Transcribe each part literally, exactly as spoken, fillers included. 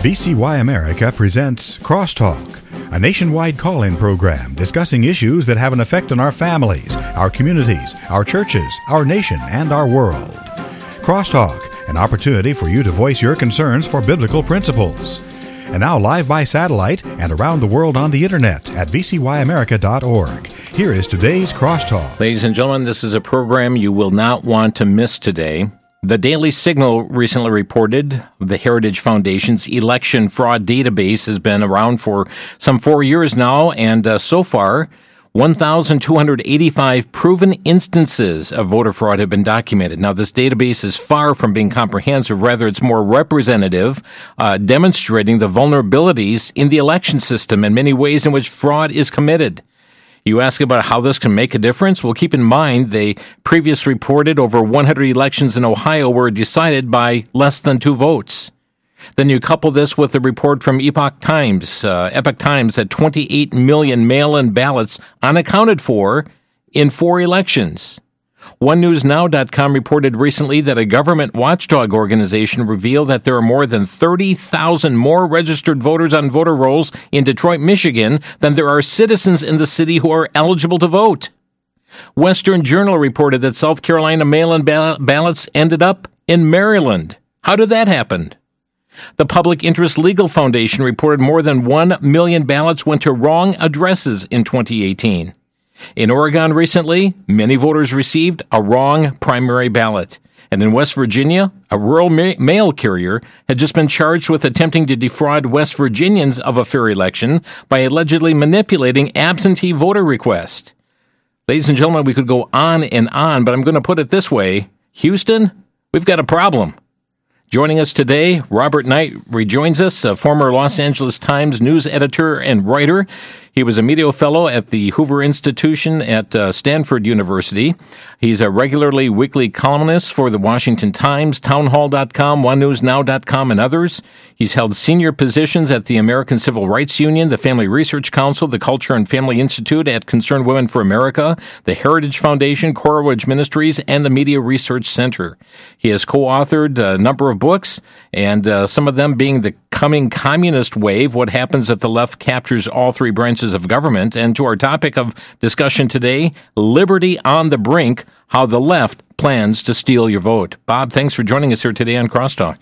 V C Y America presents Crosstalk, a nationwide call-in program discussing issues that have an effect on our families, our communities, our churches, our nation, and our world. Crosstalk, an opportunity for you to voice your concerns for biblical principles. And now live by satellite and around the world on the internet at v c y america dot org. Here is today's Crosstalk. Ladies and gentlemen, this is a program you will not want to miss today. The Daily Signal recently reported the Heritage Foundation's election fraud database has been around for some four years now, and uh, so far, one thousand two hundred eighty-five proven instances of voter fraud have been documented. Now, this database is far from being comprehensive. Rather, it's more representative, uh, demonstrating the vulnerabilities in the election system and many ways in which fraud is committed. You ask about how this can make a difference? Well, keep in mind they previously reported over one hundred elections in Ohio were decided by less than two votes. Then you couple this with a report from Epoch Times. Uh, Epoch Times had twenty-eight million mail-in ballots unaccounted for in four elections. one news now dot com reported recently that a government watchdog organization revealed that there are more than thirty thousand more registered voters on voter rolls in Detroit, Michigan than there are citizens in the city who are eligible to vote. Western Journal reported that South Carolina mail-in ball- ballots ended up in Maryland. How did that happen? The Public Interest Legal Foundation reported more than one million ballots went to wrong addresses in twenty eighteen. In Oregon recently, many voters received a wrong primary ballot. And in West Virginia, a rural ma- mail carrier had just been charged with attempting to defraud West Virginians of a fair election by allegedly manipulating absentee voter requests. Ladies and gentlemen, we could go on and on, but I'm going to put it this way. Houston, we've got a problem. Joining us today, Robert Knight rejoins us, a former Los Angeles Times news editor and writer. He was a media fellow at the Hoover Institution at uh, Stanford University. He's a regularly weekly columnist for the Washington Times, townhall dot com, one news now dot com, and others. He's held senior positions at the American Civil Rights Union, the Family Research Council, the Culture and Family Institute at Concerned Women for America, the Heritage Foundation, Coral Ridge Ministries, and the Media Research Center. He has co-authored a number of books, and uh, some of them being The Coming Communist Wave, What Happens If the Left Captures All Three Branches of Government, and to our topic of discussion today, Liberty on the Brink, how the left plans to steal your vote. Bob, thanks for joining us here today on Crosstalk.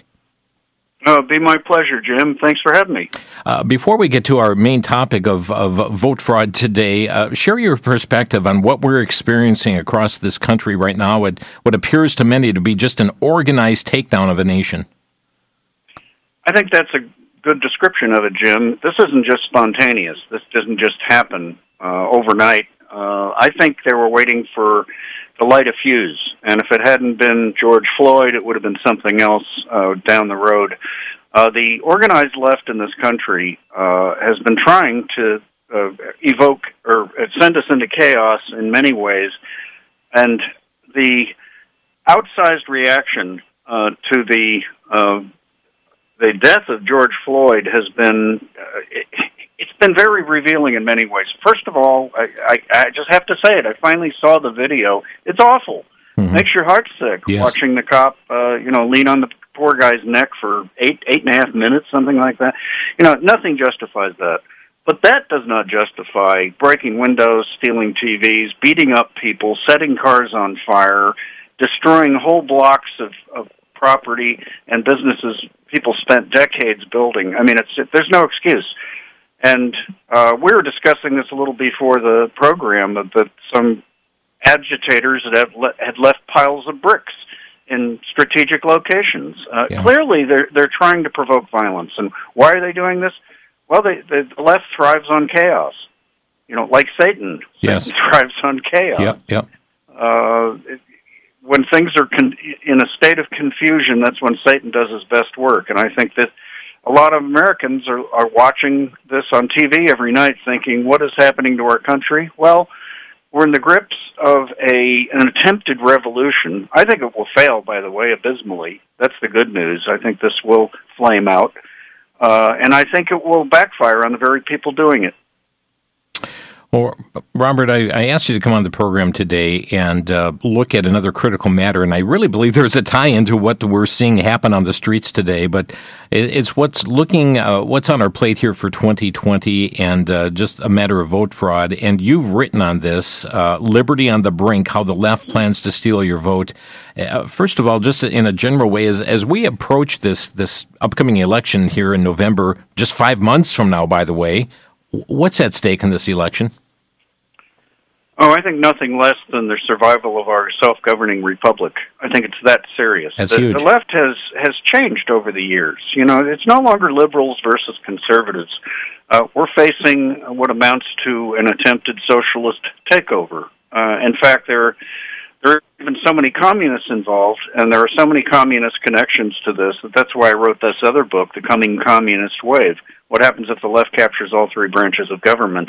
Oh, it'd be my pleasure, Jim. Thanks for having me. Uh, before we get to our main topic of, of vote fraud today, uh, share your perspective on what we're experiencing across this country right now, what, what appears to many to be just an organized takedown of a nation. I think that's a good description of it, Jim. This isn't just spontaneous. This doesn't just happen uh, overnight. Uh, I think they were waiting for to light a fuse, and if it hadn't been George Floyd, it would have been something else uh, down the road. Uh, the organized left in this country uh, has been trying to uh, evoke or send us into chaos in many ways, and the outsized reaction uh, to the uh, the death of George Floyd has been uh, it, it's been very revealing in many ways. First of all, I, I, I just have to say it. I finally saw the video. It's awful. Mm-hmm. Makes your heart sick yes. watching the cop, uh, you know, lean on the poor guy's neck for eight, eight and a half minutes, something like that. You know, nothing justifies that. But that does not justify breaking windows, stealing T Vs, beating up people, setting cars on fire, destroying whole blocks of, of property and businesses people spent decades building. I mean, it's it, there's no excuse. And uh, we were discussing this a little before the program, that, that some agitators had, have le- had left piles of bricks in strategic locations. Uh, yeah. Clearly, they're they're trying to provoke violence. And why are they doing this? Well, they, they, the left thrives on chaos. You know, like Satan. Yes. Satan thrives on chaos. Yep, yep. Uh, it, when things are con- in a state of confusion, that's when Satan does his best work. And I think that a lot of Americans are, are watching this on T V every night thinking, what is happening to our country? Well, we're in the grips of a an attempted revolution. I think it will fail, by the way, abysmally. That's the good news. I think this will flame out. Uh, and I think it will backfire on the very people doing it. Well, Robert, I, I asked you to come on the program today and uh, look at another critical matter, and I really believe there's a tie-in to what we're seeing happen on the streets today, but it, it's what's looking, uh, what's on our plate here for twenty twenty and uh, just a matter of vote fraud, and you've written on this, uh, Liberty on the Brink, how the left plans to steal your vote. Uh, first of all, just in a general way, as, as we approach this, this upcoming election here in November, just five months from now, by the way, what's at stake in this election? Oh, I think nothing less than the survival of our self-governing republic. I think it's that serious. That's the, huge. The left has, has changed over the years. You know, it's no longer liberals versus conservatives. Uh, we're facing what amounts to an attempted socialist takeover. Uh, in fact, there, there are even so many communists involved, and there are so many communist connections to this, that that's why I wrote this other book, The Coming Communist Wave. What happens if the left captures all three branches of government?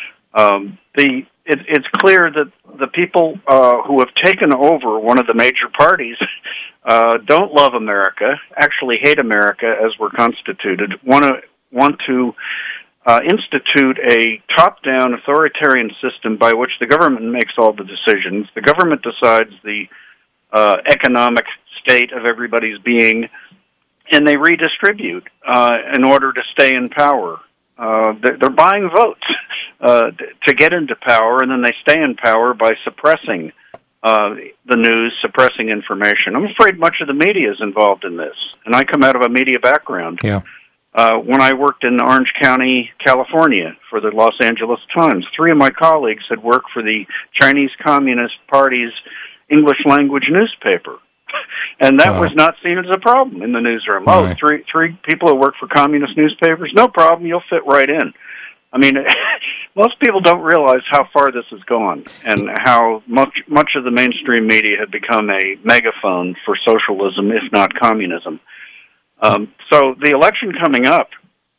Um, the it, it's clear that the people uh, who have taken over one of the major parties uh, don't love America, actually hate America as we're constituted, want to want to uh, institute a top-down authoritarian system by which the government makes all the decisions. The government decides the uh, economic state of everybody's being, and they redistribute uh, in order to stay in power. Uh, they're buying votes uh, to get into power, and then they stay in power by suppressing uh, the news, suppressing information. I'm afraid much of the media is involved in this, and I come out of a media background. Yeah. Uh, when I worked in Orange County, California, for the Los Angeles Times, three of my colleagues had worked for the Chinese Communist Party's English language newspaper. And that wow. was not seen as a problem in the newsroom. Right. Oh, three three people who work for communist newspapers, no problem, you'll fit right in. I mean, most people don't realize how far this has gone and how much much of the mainstream media had become a megaphone for socialism, if not communism. Um, so the election coming up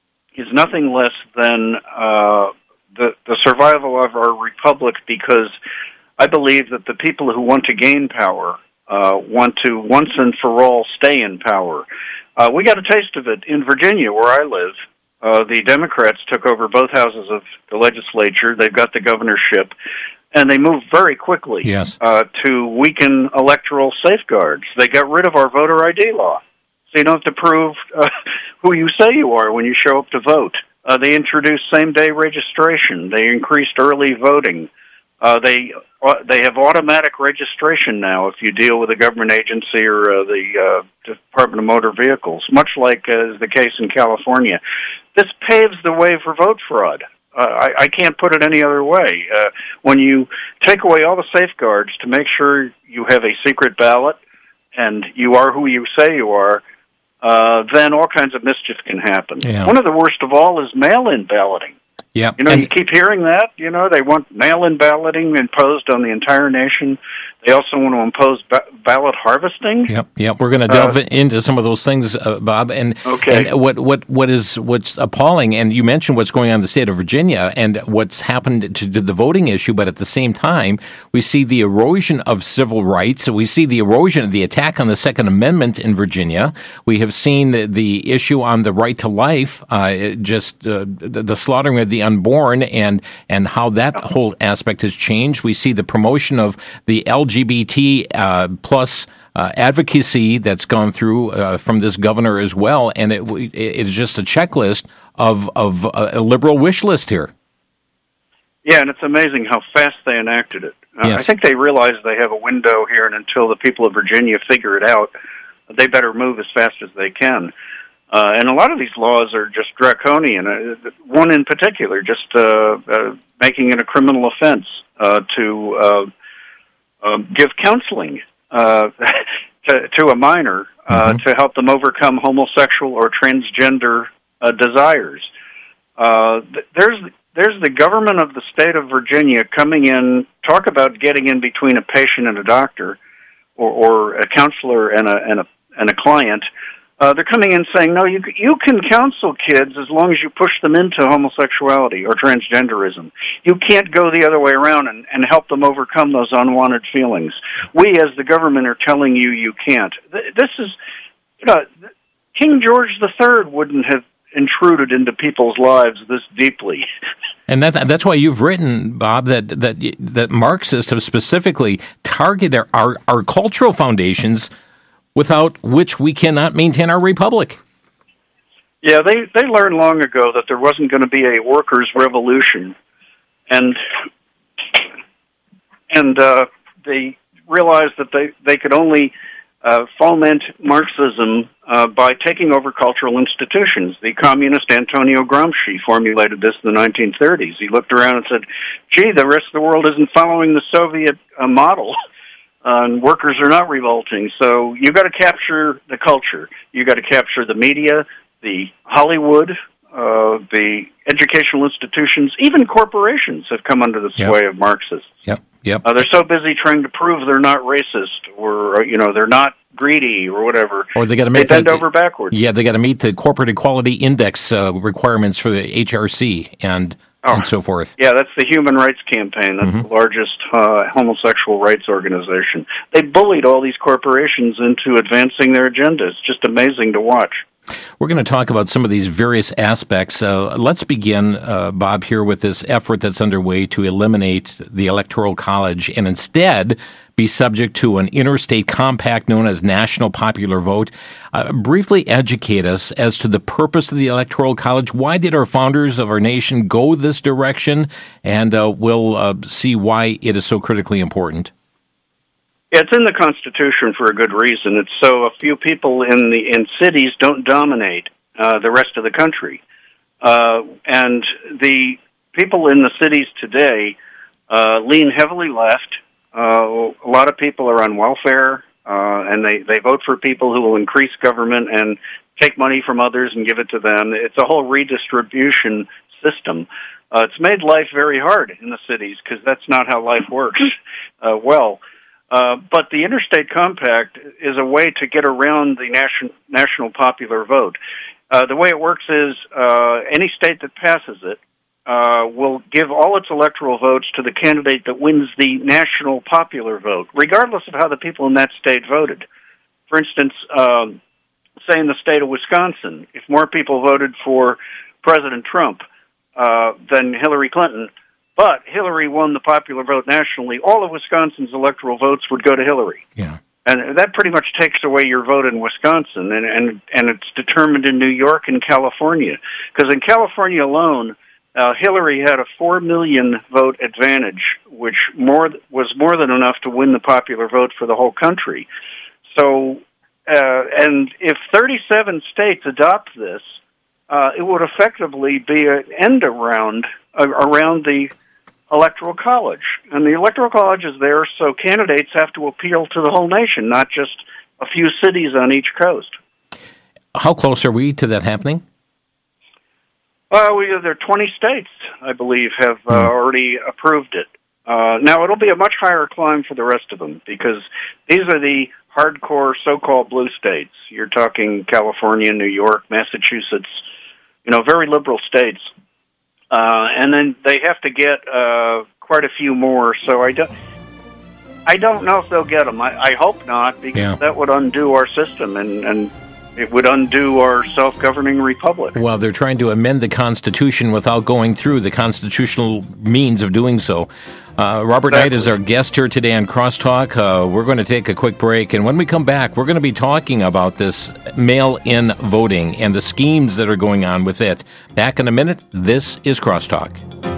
is nothing less than uh, the, the survival of our republic, because I believe that the people who want to gain power Uh, want to once and for all stay in power. Uh, we got a taste of it in Virginia, where I live. Uh, the Democrats took over both houses of the legislature. They've got the governorship, and they moved very quickly yes. uh, to weaken electoral safeguards. They got rid of our voter I D law, so you don't have to prove uh, who you say you are when you show up to vote. Uh, they introduced same-day registration. They increased early voting. Uh, they uh, they have automatic registration now if you deal with a government agency or uh, the uh, Department of Motor Vehicles, much like uh, is the case in California. This paves the way for vote fraud. Uh, I, I can't put it any other way. Uh, when you take away all the safeguards to make sure you have a secret ballot and you are who you say you are, uh, then all kinds of mischief can happen. Yeah. One of the worst of all is mail-in balloting. Yeah. You know, and you keep hearing that. You know, they want mail-in balloting imposed on the entire nation. They also want to impose ba- ballot harvesting. Yep, yep. We're going to delve uh, into some of those things, uh, Bob. And, okay. and what, what, what is what's appalling, and you mentioned what's going on in the state of Virginia and what's happened to, to the voting issue, but at the same time, we see the erosion of civil rights. We see the erosion, the attack on the Second Amendment in Virginia. We have seen the, the issue on the right to life, uh, just uh, the, the slaughtering of the unborn, and and how that whole aspect has changed. We see the promotion of the L G B T uh, plus uh, advocacy that's gone through uh, from this governor as well, and it, it is just a checklist of of a liberal wish list here. Yeah, and it's amazing how fast they enacted it. Uh, Yes. I think they realize they have a window here, and until the people of Virginia figure it out, they better move as fast as they can. Uh, and a lot of these laws are just draconian. Uh, one in particular, just uh, uh, making it a criminal offense uh, to uh, uh, give counseling uh, to, to a minor uh, Mm-hmm. to help them overcome homosexual or transgender uh, desires. Uh, th- there's there's the government of the state of Virginia coming in, talk about getting in between a patient and a doctor, or, or a counselor and a and a and a client. Uh, they're coming in saying, no, you you can counsel kids as long as you push them into homosexuality or transgenderism. You can't go the other way around and, and help them overcome those unwanted feelings. We, as the government, are telling you you can't. This is, you know, King George the Third wouldn't have intruded into people's lives this deeply. And that, that's why you've written, Bob, that that that Marxists have specifically targeted our, our cultural foundations, without which we cannot maintain our republic. Yeah, they, they learned long ago that there wasn't going to be a workers' revolution, and and uh, they realized that they, they could only uh, foment Marxism uh, by taking over cultural institutions. The communist Antonio Gramsci formulated this in the nineteen thirties. He looked around and said, gee, the rest of the world isn't following the Soviet uh, model, uh, and workers are not revolting. So you've got to capture the culture. You've got to capture the media, the Hollywood, uh, the educational institutions, even corporations have come under the sway yep. of Marxists. Yep, yep. Uh, they're so busy trying to prove they're not racist, or, you know, they're not greedy or whatever. Or they got to meet they bend the, over backwards. Yeah, they got to meet the corporate equality index uh, requirements for the H R C and oh, and so forth. Yeah, that's the Human Rights Campaign. That's mm-hmm. the largest uh, homosexual rights organization. They bullied all these corporations into advancing their agenda. It's just amazing to watch. We're going to talk about some of these various aspects. Uh, let's begin, uh, Bob, here with this effort that's underway to eliminate the Electoral College and instead be subject to an interstate compact known as National Popular Vote. Uh, briefly educate us as to the purpose of the Electoral College. Why did our founders of our nation go this direction? And uh, we'll uh, see why it is so critically important. Yeah, it's in the Constitution for a good reason. It's so a few people in the in cities don't dominate uh, the rest of the country. Uh, and the people in the cities today uh, lean heavily left. Uh, a lot of people are on welfare, uh, and they, they vote for people who will increase government and take money from others and give it to them. It's a whole redistribution system. Uh, it's made life very hard in the cities because that's not how life works uh, well. Uh, but the Interstate Compact is a way to get around the nation, national popular vote. Uh, the way it works is uh, any state that passes it uh, will give all its electoral votes to the candidate that wins the national popular vote, regardless of how the people in that state voted. For instance, um, say in the state of Wisconsin, if more people voted for President Trump uh, than Hillary Clinton, but Hillary won the popular vote nationally, all of Wisconsin's electoral votes would go to Hillary. Yeah. And that pretty much takes away your vote in Wisconsin, and, and, and it's determined in New York and California. Because in California alone, uh, Hillary had a four million vote advantage, which more was more than enough to win the popular vote for the whole country. So, uh, and if thirty-seven states adopt this, uh, it would effectively be an end around, uh, around the Electoral College. And the Electoral College is there so candidates have to appeal to the whole nation, not just a few cities on each coast. How close are we to that happening? Uh, we, there are twenty states, I believe, have uh, already approved it. Uh, now, it'll be a much higher climb for the rest of them, because these are the hardcore so-called blue states. You're talking California, New York, Massachusetts, you know, very liberal states. Uh, and then they have to get uh, quite a few more. So I don't, I don't know if they'll get them. I, I hope not, because yeah. that would undo our system, and, and it would undo our self-governing republic. Well, they're trying to amend the Constitution without going through the constitutional means of doing so. Uh, Robert exactly. Knight is our guest here today on Crosstalk. Uh, we're going to take a quick break, and when we come back, we're going to be talking about this mail-in voting and the schemes that are going on with it. Back in a minute. This is Crosstalk.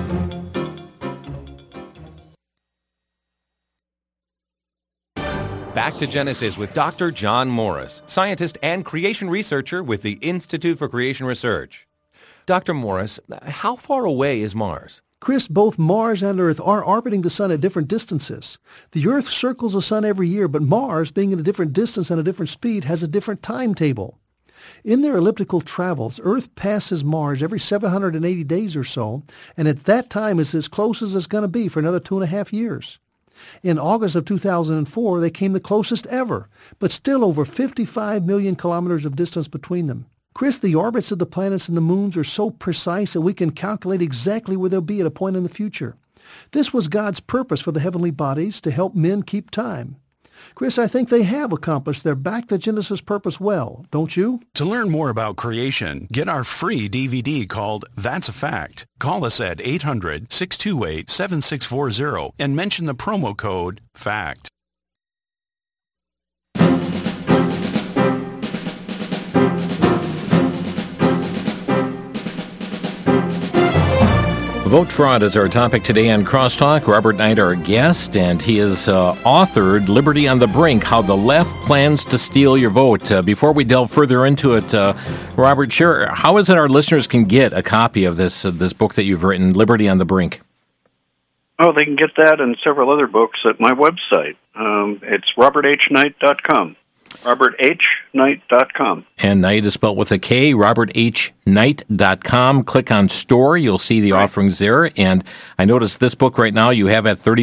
Back to Genesis with Doctor John Morris, scientist and creation researcher with the Institute for Creation Research. Doctor Morris, how far away is Mars? Chris, both Mars and Earth are orbiting the Sun at different distances. The Earth circles the Sun every year, but Mars, being at a different distance and a different speed, has a different timetable. In their elliptical travels, Earth passes Mars every seven hundred eighty days or so, and at that time is as close as it's going to be for another two and a half years. In August of two thousand four, they came the closest ever, but still over fifty-five million kilometers of distance between them. Chris, the orbits of the planets and the moons are so precise that we can calculate exactly where they'll be at a point in the future. This was God's purpose for the heavenly bodies, to help men keep time. Chris, I think they have accomplished their Back to Genesis purpose well, don't you? To learn more about creation, get our free D V D called That's a Fact. Call us at eight hundred, six two eight, seven six four zero and mention the promo code FACT. Vote fraud is our topic today on Crosstalk. Robert Knight, our guest, and he has uh, authored Liberty on the Brink, How the Left Plans to Steal Your Vote. Uh, before we delve further into it, uh, Robert, share, how is it our listeners can get a copy of this uh, this book that you've written, Liberty on the Brink? Oh, they can get that and several other books at my website. Um, it's robert h knight dot com. robert h knight dot com. And Knight is spelled with a K, robert h knight dot com. Click on store. You'll see the right. offerings there. And I noticed this book right now you have at thirty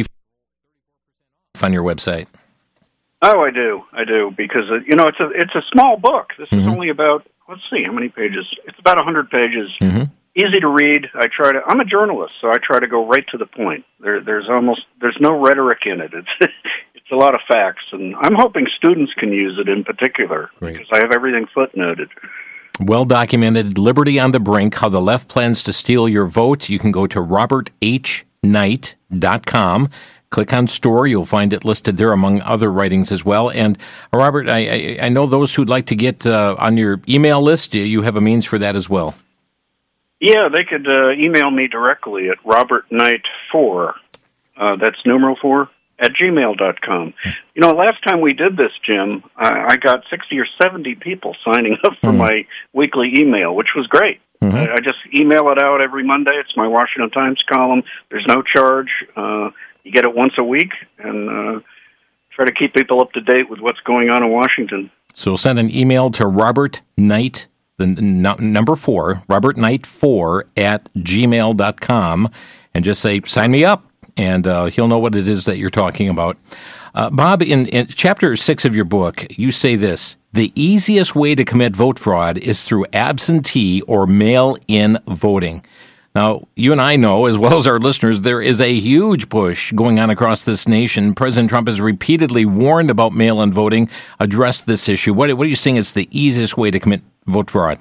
on your website. Oh, I do. I do. Because, uh, you know, it's a it's a small book. This mm-hmm. is only about, let's see, how many pages? It's about one hundred pages. Mm-hmm. Easy to read. I try to, I'm a journalist, so I try to go right to the point. There, there's almost, there's no rhetoric in it. It's It's a lot of facts, and I'm hoping students can use it in particular, right. because I have everything footnoted. Well documented, Liberty on the Brink, How the Left Plans to Steal Your Vote. You can go to robert h knight dot com. Click on store. You'll find it listed there among other writings as well. And, uh, Robert, I, I, I know those who'd like to get uh, on your email list, you have a means for that as well. Yeah, they could uh, email me directly at robert knight four. Uh, that's numeral four. At gmail dot com. You know, last time we did this, Jim, I, I got sixty or seventy people signing up for mm-hmm. my weekly email, which was great. Mm-hmm. I, I just email it out every Monday. It's my Washington Times column. There's no charge. Uh, you get it once a week, and uh, try to keep people up to date with what's going on in Washington. So send an email to Robert Knight, the n- number four, robert knight four at gmail dot com, and just say, sign me up. And uh, he'll know what it is that you're talking about. Uh, Bob, in, in chapter six of your book, you say this: the easiest way to commit vote fraud is through absentee or mail-in voting. Now, you and I know, as well as our listeners, there is a huge push going on across this nation. President Trump has repeatedly warned about mail-in voting, addressed this issue. What, what are you saying is the easiest way to commit vote fraud?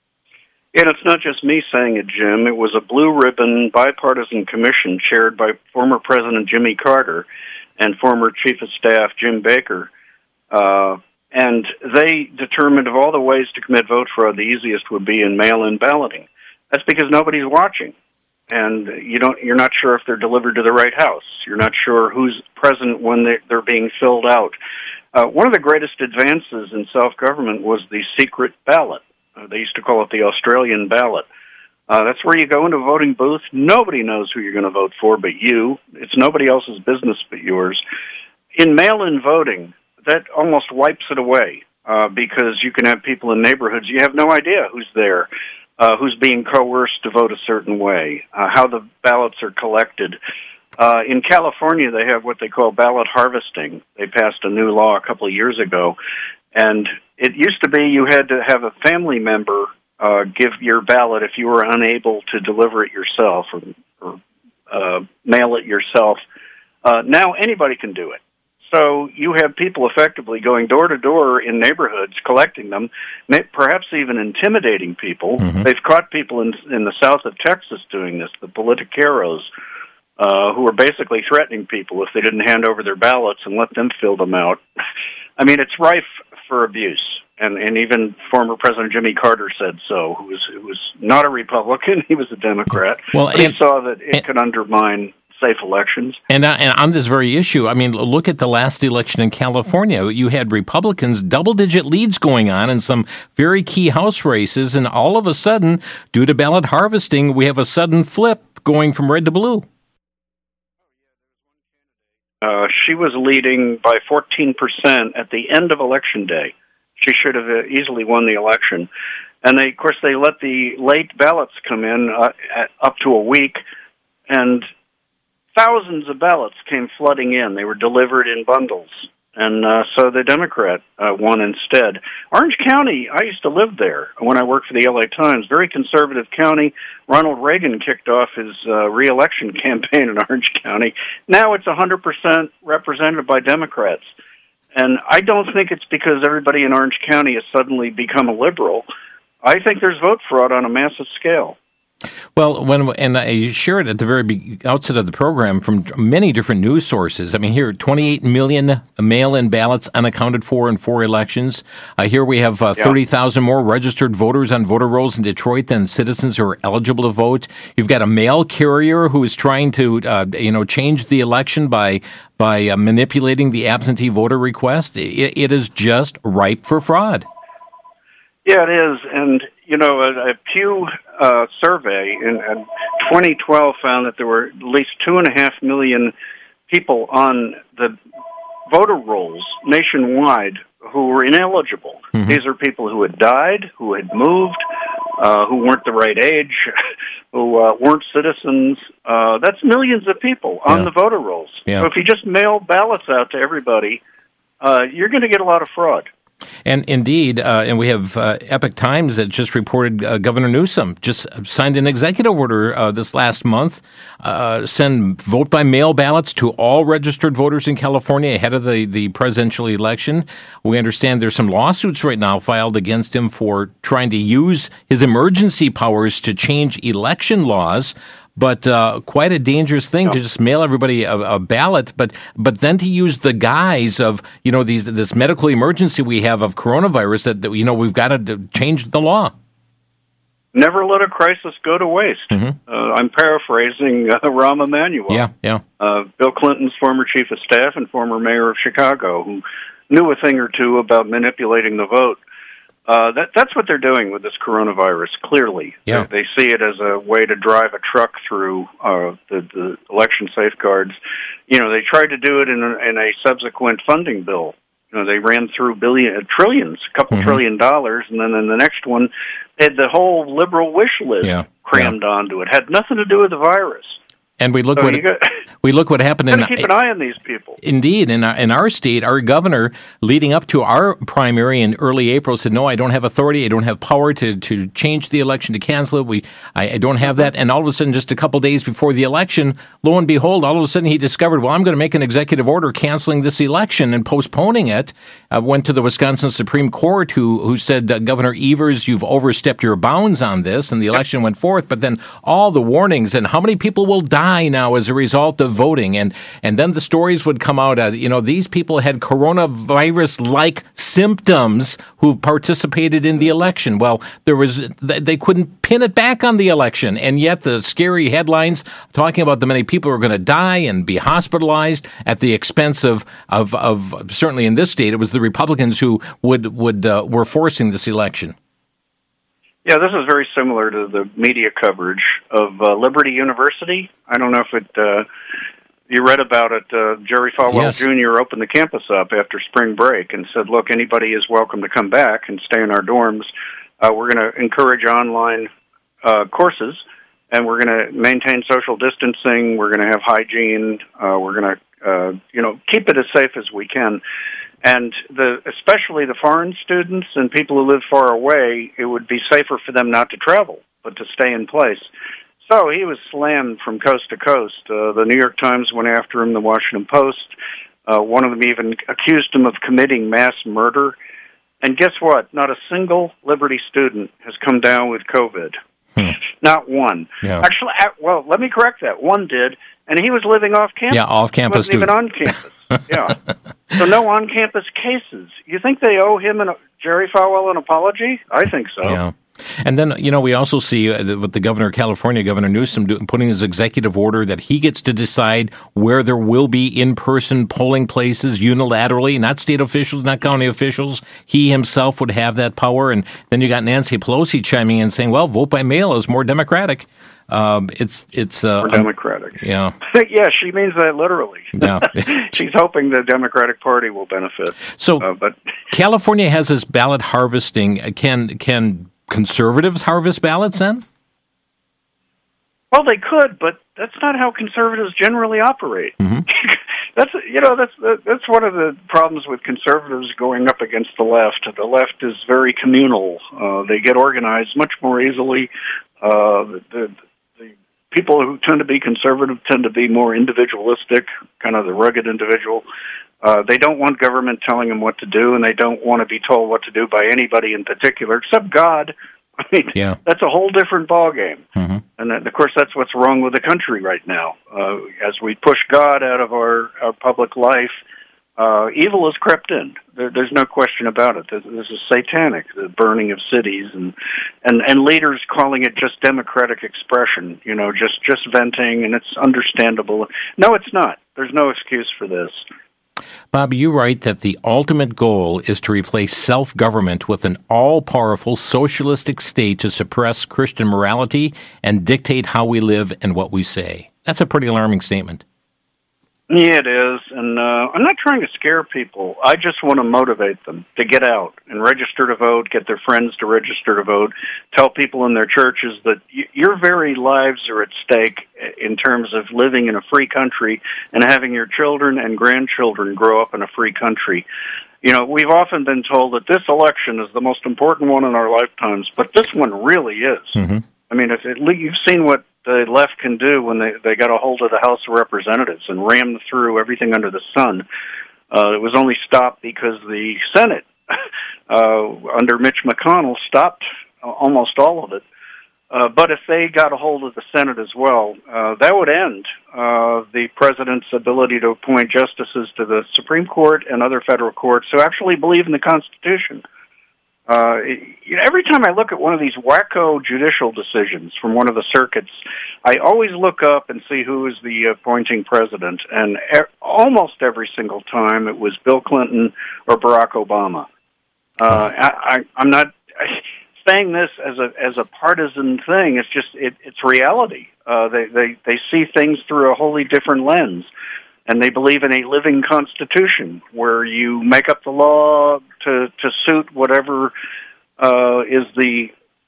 And it's not just me saying it, Jim. It was a blue-ribbon bipartisan commission chaired by former President Jimmy Carter and former Chief of Staff Jim Baker. Uh, and they determined of all the ways to commit vote fraud, the easiest would be in mail-in balloting. That's because nobody's watching. And you don't, you're not sure if they're delivered to the right house. You're not sure who's present when they're, they're being filled out. Uh, one of the greatest advances in self-government was the secret ballot. Uh, they used to call it the Australian ballot. Uh, that's where you go into a voting booth. Nobody knows who you're going to vote for but you. It's nobody else's business but yours. In mail-in voting, that almost wipes it away uh, because you can have people in neighborhoods. You have no idea who's there, uh, who's being coerced to vote a certain way, uh, how the ballots are collected. Uh, in California, they have what they call ballot harvesting. They passed a new law a couple of years ago. And it used to be you had to have a family member uh, give your ballot if you were unable to deliver it yourself or, or uh, mail it yourself. Uh, now anybody can do it. So you have people effectively going door to door in neighborhoods, collecting them, may, perhaps even intimidating people. Mm-hmm. They've caught people in, in the south of Texas doing this, the politicaros, uh, who are basically threatening people if they didn't hand over their ballots and let them fill them out. I mean, it's rife for abuse, and, and even former President Jimmy Carter said so, who was who was not a Republican, he was a Democrat. Well, but and, he saw that it and, could undermine safe elections. And, uh, and on this very issue, I mean, look at the last election in California. You had Republicans, double-digit leads going on in some very key House races, and all of a sudden, due to ballot harvesting, we have a sudden flip going from red to blue. Uh, she was leading by fourteen percent at the end of Election Day. She should have uh, easily won the election. And, they, of course, they let the late ballots come in uh, at, up to a week, and thousands of ballots came flooding in. They were delivered in bundles. And uh, so the Democrat uh, won instead. Orange County, I used to live there when I worked for the L A Times. Very conservative county. Ronald Reagan kicked off his uh, re-election campaign in Orange County. Now it's one hundred percent represented by Democrats. And I don't think it's because everybody in Orange County has suddenly become a liberal. I think there's vote fraud on a massive scale. Well, when and I shared at the very be- outset of the program from many different news sources. I mean, here, twenty-eight million mail-in ballots unaccounted for in four elections. Uh, here we have uh, yeah. thirty thousand more registered voters on voter rolls in Detroit than citizens who are eligible to vote. You've got a mail carrier who is trying to, uh, you know, change the election by by uh, manipulating the absentee voter request. It, it is just ripe for fraud. Yeah, it is, and you know, a, a Pew uh, survey in, in twenty twelve found that there were at least two and a half million people on the voter rolls nationwide who were ineligible. Mm-hmm. These are people who had died, who had moved, uh, who weren't the right age, who uh, weren't citizens. Uh, that's millions of people on yeah. the voter rolls. Yeah. So if you just mail ballots out to everybody, uh, you're going to get a lot of fraud. And indeed, uh, and we have uh, Epoch Times that just reported uh, Governor Newsom just signed an executive order uh, this last month, uh, send vote-by-mail ballots to all registered voters in California ahead of the, the presidential election. We understand there's some lawsuits right now filed against him for trying to use his emergency powers to change election laws. But uh, quite a dangerous thing yeah. to just mail everybody a, a ballot, but but then to use the guise of, you know, these this medical emergency we have of coronavirus that, that you know, we've got to change the law. Never let a crisis go to waste. Mm-hmm. Uh, I'm paraphrasing uh, Rahm Emanuel. Yeah, yeah. Uh, Bill Clinton's former chief of staff and former mayor of Chicago, who knew a thing or two about manipulating the vote. Uh, that, that's what they're doing with this coronavirus, clearly. Yeah. They, they see it as a way to drive a truck through uh, the, the election safeguards. You know, they tried to do it in a, in a subsequent funding bill. You know, they ran through billion, uh, trillions, a couple mm-hmm. trillion dollars, and then in the next one, they had the whole liberal wish list yeah. crammed yeah. onto it. Had nothing to do with the virus. And we look so what got, we look what happened in. Keep an eye on these people. Indeed, in our, in our state, our governor, leading up to our primary in early April, said, "No, I don't have authority. I don't have power to, to change the election, to cancel it. We, I, I don't have that." And all of a sudden, just a couple days before the election, lo and behold, all of a sudden he discovered, "Well, I'm going to make an executive order canceling this election and postponing it." Uh, went to the Wisconsin Supreme Court, who who said, uh, "Governor Evers, you've overstepped your bounds on this," and the election went forth. But then all the warnings and how many people will die now as a result of voting, and and then the stories would come out. Uh, you know, these people had coronavirus-like symptoms who participated in the election. Well, there was they couldn't pin it back on the election, and yet the scary headlines talking about the many people who are going to die and be hospitalized at the expense of of, of certainly in this state, it was the Republicans who would would uh, were forcing this election. Yeah, this is very similar to the media coverage of uh, Liberty University. I don't know if it uh, you read about it. Uh, Jerry Falwell yes. Junior opened the campus up after spring break and said, "Look, anybody is welcome to come back and stay in our dorms. Uh, we're going to encourage online uh, courses, and we're going to maintain social distancing. We're going to have hygiene. Uh, we're going to, uh, you know, keep it as safe as we can." And the, especially the foreign students and people who live far away, it would be safer for them not to travel, but to stay in place. So he was slammed from coast to coast. Uh, the New York Times went after him, the Washington Post. Uh, one of them even accused him of committing mass murder. And guess what? Not a single Liberty student has come down with COVID. Hmm. Not one. Yeah. Actually, well, let me correct that. One did, and he was living off campus. Yeah, off campus. He wasn't even on campus. Yeah. So no on-campus cases. You think they owe him and Jerry Falwell an apology? I think so. Yeah. And then, you know, we also see uh, with the governor of California, Governor Newsom, do, putting his executive order that he gets to decide where there will be in-person polling places unilaterally, not state officials, not county officials. He himself would have that power. And then you got Nancy Pelosi chiming in saying, well, vote by mail is more democratic. Um, it's it's uh, more democratic. Um, yeah, yeah, she means that literally. Yeah, she's hoping the Democratic Party will benefit. So, uh, but California has this ballot harvesting. Can can conservatives harvest ballots then? Well, they could, but that's not how conservatives generally operate. Mm-hmm. That's you know that's that's one of the problems with conservatives going up against the left. The left is very communal. Uh, they get organized much more easily. Uh, the, the the people who tend to be conservative tend to be more individualistic, kind of the rugged individual. Uh, they don't want government telling them what to do, and they don't want to be told what to do by anybody in particular, except God. I mean, yeah. That's a whole different ballgame. Mm-hmm. And, then, of course, that's what's wrong with the country right now. Uh, as we push God out of our, our public life, uh, evil has crept in. There, there's no question about it. This, this is satanic, the burning of cities, and, and, and leaders calling it just democratic expression, you know, just, just venting, and it's understandable. No, it's not. There's no excuse for this. Bob, you write that the ultimate goal is to replace self-government with an all-powerful socialistic state to suppress Christian morality and dictate how we live and what we say. That's a pretty alarming statement. Yeah, it is, and uh, I'm not trying to scare people. I just want to motivate them to get out and register to vote, get their friends to register to vote, tell people in their churches that y- your very lives are at stake in terms of living in a free country and having your children and grandchildren grow up in a free country. You know, we've often been told that this election is the most important one in our lifetimes, but this one really is. Mm-hmm. I mean, if it, you've seen what the left can do when they, they got a hold of the House of Representatives and rammed through everything under the sun. Uh, it was only stopped because the Senate, uh, under Mitch McConnell, stopped almost all of it. Uh, but if they got a hold of the Senate as well, uh, that would end uh, the president's ability to appoint justices to the Supreme Court and other federal courts who actually believe in the Constitution. Uh, you know, every time I look at one of these wacko judicial decisions from one of the circuits, I always look up and see who is the appointing president, and e- almost every single time it was Bill Clinton or Barack Obama. Uh, I, I, I'm not saying this as a as a partisan thing. It's just it, it's reality. Uh, they, they they see things through a wholly different lens. And they believe in a living constitution where you make up the law to, to suit whatever uh, is the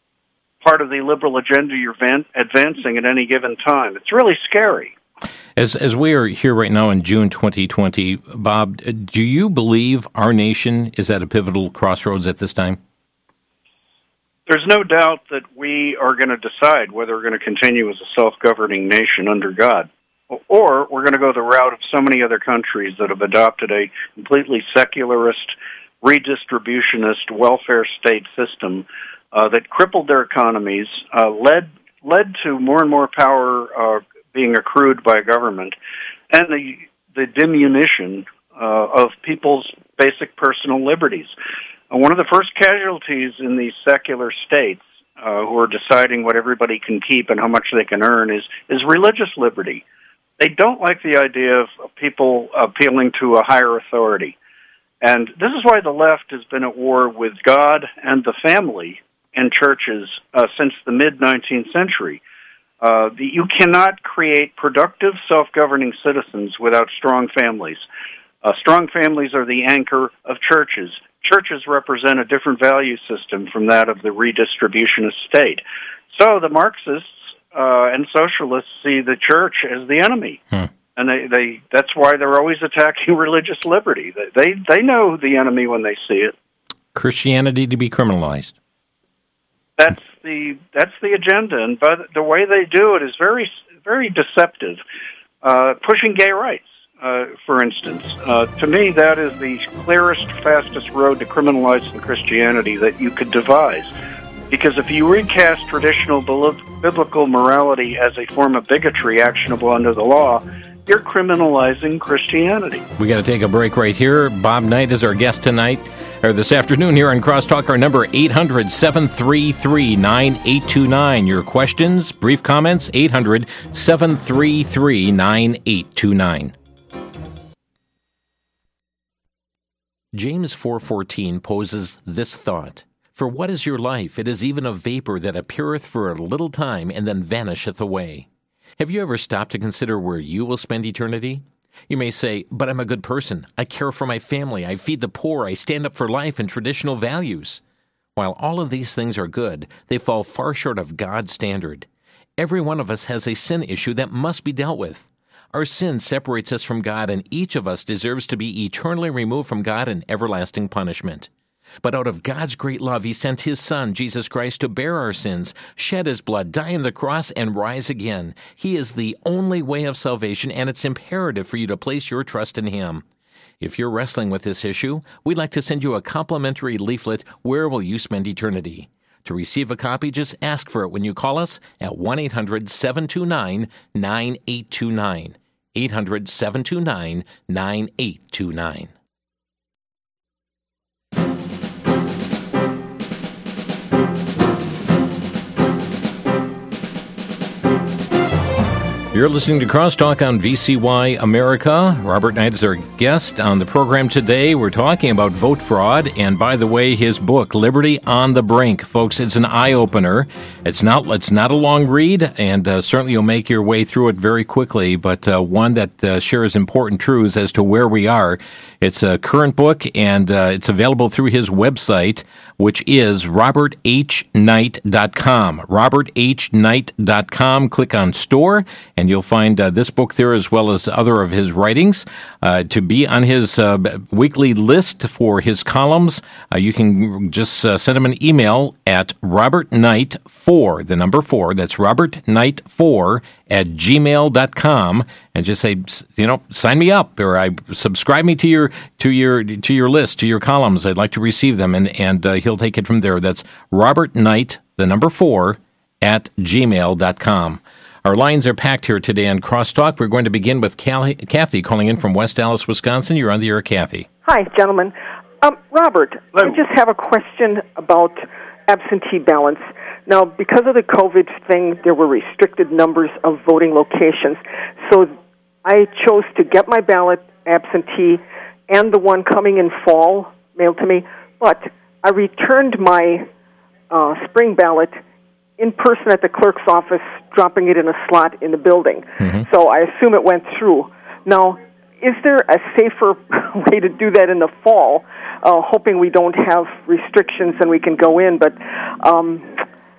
part of the liberal agenda you're van- advancing at any given time. It's really scary. As as we are here right now in June twenty twenty, Bob, do you believe our nation is at a pivotal crossroads at this time? There's no doubt that we are going to decide whether we're going to continue as a self-governing nation under God, or we're going to go the route of so many other countries that have adopted a completely secularist, redistributionist welfare state system uh, that crippled their economies, uh, led led to more and more power uh, being accrued by government, and the the diminution uh, of people's basic personal liberties. Uh, one of the first casualties in these secular states uh, who are deciding what everybody can keep and how much they can earn is is religious liberty. They don't like the idea of people appealing to a higher authority. And this is why the left has been at war with God and the family in churches uh, since the mid-nineteenth century. Uh, the, you cannot create productive, self-governing citizens without strong families. Uh, strong families are the anchor of churches. Churches represent a different value system from that of the redistributionist state. So the Marxists Uh, and socialists see the church as the enemy, hmm. and they, they that's why they're always attacking religious liberty. They, they they know the enemy when they see it. Christianity to be criminalized. That's the that's the agenda, and but the way they do it is very very deceptive. Uh, pushing gay rights, uh, for instance, uh, to me that is the clearest, fastest road to criminalizing Christianity that you could devise. Because if you recast traditional biblical morality as a form of bigotry actionable under the law, you're criminalizing Christianity. We got to take a break right here. Bob Knight is our guest tonight, or this afternoon here on Crosstalk. Our number eight hundred, seven three three, nine eight two nine. Your questions, brief comments, eight hundred, seven three three, nine eight two nine. James four fourteen poses this thought. For what is your life? It is even a vapor that appeareth for a little time and then vanisheth away. Have you ever stopped to consider where you will spend eternity? You may say, but I'm a good person. I care for my family. I feed the poor. I stand up for life and traditional values. While all of these things are good, they fall far short of God's standard. Every one of us has a sin issue that must be dealt with. Our sin separates us from God, and each of us deserves to be eternally removed from God in everlasting punishment. But out of God's great love, He sent His Son, Jesus Christ, to bear our sins, shed His blood, die on the cross, and rise again. He is the only way of salvation, and it's imperative for you to place your trust in Him. If you're wrestling with this issue, we'd like to send you a complimentary leaflet, Where Will You Spend Eternity? To receive a copy, just ask for it when you call us at one eight hundred seven two nine nine eight two nine. eight hundred seven two nine nine eight two nine. You're listening to Crosstalk on V C Y America. Robert Knight is our guest on the program today. We're talking about vote fraud, and by the way, his book, Liberty on the Brink. Folks, it's an eye-opener. It's not it's not a long read, and uh, certainly you'll make your way through it very quickly, but uh, one that uh, shares important truths as to where we are. It's a current book, and uh, it's available through his website, which is robert h knight dot com. robert h knight dot com. Click on store, and you'll find uh, this book there as well as other of his writings. Uh, to be on his uh, weekly list for his columns, uh, you can just uh, send him an email at robert knight four, the number four, that's robert knight four at gmail dot com, and just say, you know, sign me up, or I subscribe me to your to your to your list, to your columns. I'd like to receive them, and and uh, he'll take it from there. That's Robert Knight, the number four, at gmail dot com. Our lines are packed here today on Crosstalk. We're going to begin with Cal- Kathy calling in from West Allis, Wisconsin. You're on the air, Kathy. Hi, gentlemen. Um, Robert, Hello. I just have a question about absentee ballots. Now, because of the COVID thing, there were restricted numbers of voting locations. So I chose to get my ballot absentee and the one coming in fall mailed to me, but I returned my uh, spring ballot in person at the clerk's office, dropping it in a slot in the building. Mm-hmm. So I assume it went through. Now, is there a safer way to do that in the fall, uh, hoping we don't have restrictions and we can go in? But um,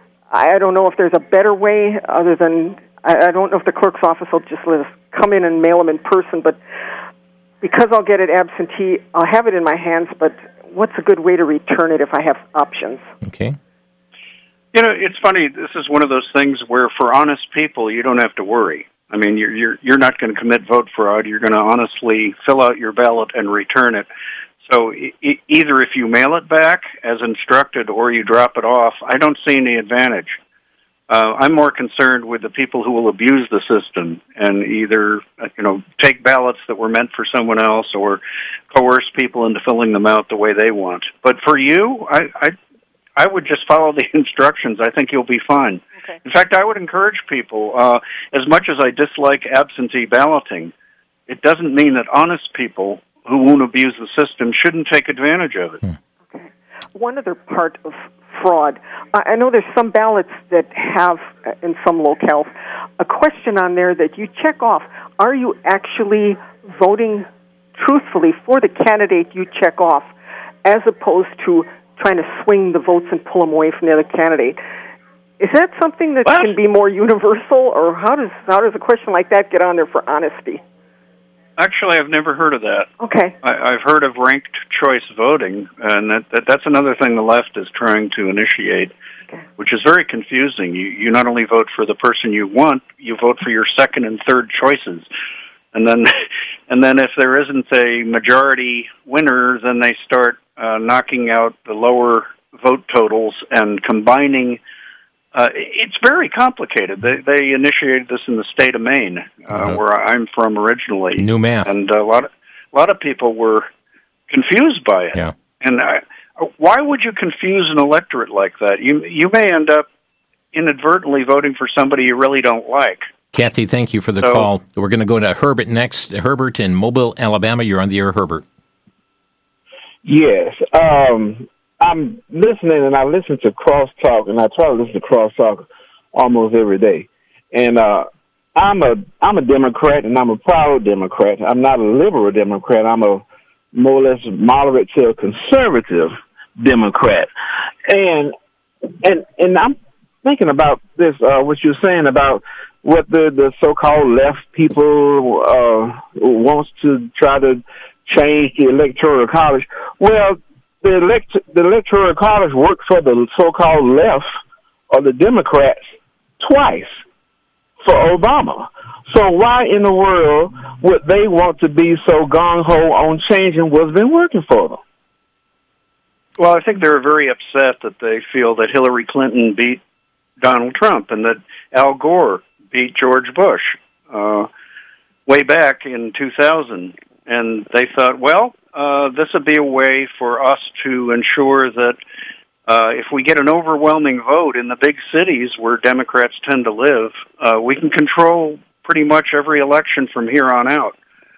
I don't know if there's a better way other than, I, I don't know if the clerk's office will just let us come in and mail them in person, but because I'll get it absentee, I'll have it in my hands, but what's a good way to return it if I have options? Okay. You know, it's funny. This is one of those things where, for honest people, you don't have to worry. I mean, you're you're you're not going to commit vote fraud. You're going to honestly fill out your ballot and return it. So e- either if you mail it back as instructed or you drop it off, I don't see any advantage. Uh, I'm more concerned with the people who will abuse the system and either, you know, take ballots that were meant for someone else or coerce people into filling them out the way they want. But for you, I. I I would just follow the instructions. I think you'll be fine. Okay. In fact, I would encourage people, uh, as much as I dislike absentee balloting, it doesn't mean that honest people who won't abuse the system shouldn't take advantage of it. Okay. One other part of fraud, I know there's some ballots that have, in some locales, a question on there that you check off. Are you actually voting truthfully for the candidate you check off, as opposed to trying to swing the votes and pull them away from the other candidate? Is that something that what? can be more universal, or how does how does a question like that get on there for honesty? Actually, I've never heard of that. Okay. I, I've heard of ranked choice voting, and that, that that's another thing the left is trying to initiate, okay. which is very confusing. You you not only vote for the person you want, you vote for your second and third choices. And then, and then if there isn't a majority winner, then they start uh, knocking out the lower vote totals and combining. Uh, it's very complicated. They, they initiated this in the state of Maine, uh, uh-huh. where I'm from originally. New math, and a lot of a lot of people were confused by it. Yeah. And I, why would you confuse an electorate like that? You you may end up inadvertently voting for somebody you really don't like. Kathy, thank you for the so, call. We're going to go to Herbert next. Herbert in Mobile, Alabama. You're on the air, Herbert. Yes. Um, I'm listening, and I listen to Crosstalk, and I try to listen to Crosstalk almost every day. And uh, I'm a I'm a Democrat, and I'm a proud Democrat. I'm not a liberal Democrat. I'm a more or less moderate to a conservative Democrat. And and and I'm thinking about this, uh, what you're saying about what the, the so-called left people uh, wants to try to change the Electoral College. Well, the, elect- the Electoral College worked for the so-called left or the Democrats twice. for Obama. So why in the world would they want to be so gung-ho on changing what's been working for them? Well, I think they're very upset that they feel that Hillary Clinton beat Donald Trump and that Al Gore beat George Bush uh, way back in two thousand. And they thought, well, uh, this would be a way for us to ensure that uh, if we get an overwhelming vote in the big cities where Democrats tend to live, uh, we can control pretty much every election from here on out.